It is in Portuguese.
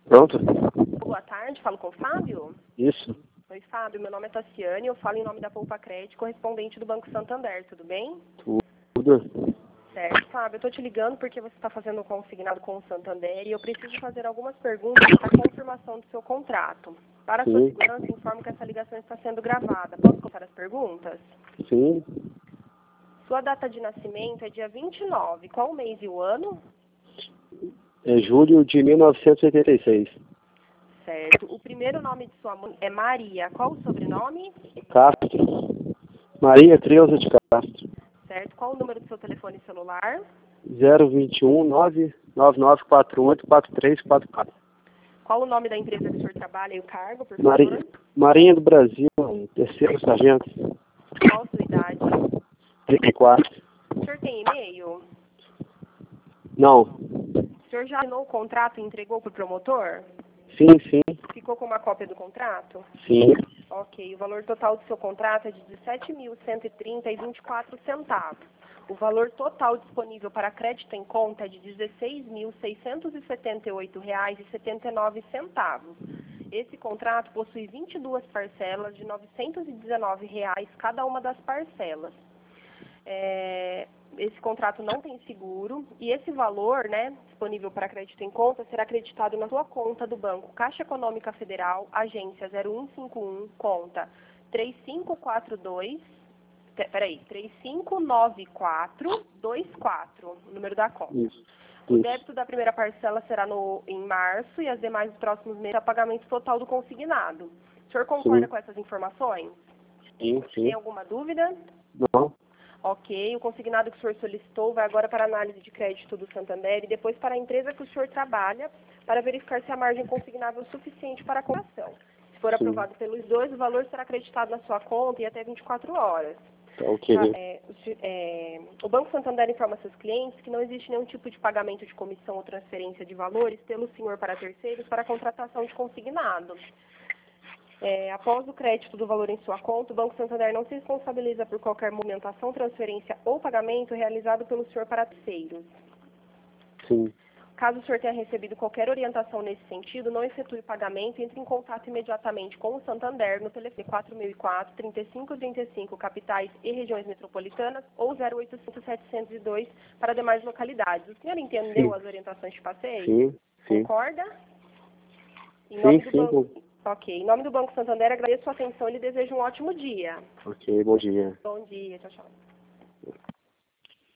Pronto? Boa tarde, falo com o Fábio? Isso. Oi, Fábio, meu nome é Tassiane, eu falo em nome da Poupa Crédito, correspondente do Banco Santander, tudo bem? Tudo. Certo, Fábio, eu tô te ligando porque você está fazendo um consignado com o Santander e eu preciso fazer algumas perguntas para confirmação do seu contrato. Para a sua Sim. segurança, informo que essa ligação está sendo gravada. Posso começar as perguntas? Sim. Sua data de nascimento é dia 29. Qual o mês e o ano? É julho de 1986. Certo. O primeiro nome de sua mãe é Maria. Qual o sobrenome? Castro. Maria Creuza de Castro. Certo. Qual o número do seu telefone celular? 021 999484344. Qual o nome da empresa que o senhor trabalha e o cargo, por favor? Marinha do Brasil, terceiro sargento. Qual a sua idade? 34. O senhor tem e-mail? Não. O senhor já assinou o contrato e entregou para o promotor? Sim, sim. Ficou com uma cópia do contrato? Sim. Ok. O valor total do seu contrato é de R$ 17.130,24. O valor total disponível para crédito em conta é de R$ 16.678,79. Esse contrato possui 22 parcelas de R$ 919 cada uma das parcelas. Esse contrato não tem seguro e esse valor, disponível para crédito em conta, será acreditado na sua conta do banco Caixa Econômica Federal, agência 0151, conta 359424, o número da conta. Isso. O débito da primeira parcela será em março e as demais dos próximos meses, a pagamento total do consignado. O senhor concorda com essas informações? Sim, sim. Tem alguma dúvida? Não. Ok, o consignado que o senhor solicitou vai agora para a análise de crédito do Santander e depois para a empresa que o senhor trabalha para verificar se a margem consignável é suficiente para a cotação. Se for aprovado pelos dois, o valor será acreditado na sua conta em até 24 horas. Tá ok. O Banco Santander informa seus clientes que não existe nenhum tipo de pagamento de comissão ou transferência de valores pelo senhor para terceiros para a contratação de consignado. Após o crédito do valor em sua conta, o Banco Santander não se responsabiliza por qualquer movimentação, transferência ou pagamento realizado pelo senhor para terceiros. Sim. Caso o senhor tenha recebido qualquer orientação nesse sentido, não efetue pagamento, entre em contato imediatamente com o Santander no telefone 4004-3535, capitais e regiões metropolitanas, ou 0800-702 para demais localidades. O senhor entendeu as orientações que passei? Sim, sim. Concorda? Sim, sim. Ok. Em nome do Banco Santander, agradeço a sua atenção e lhe desejo um ótimo dia. Ok, bom dia. Bom dia. Tchau, tchau.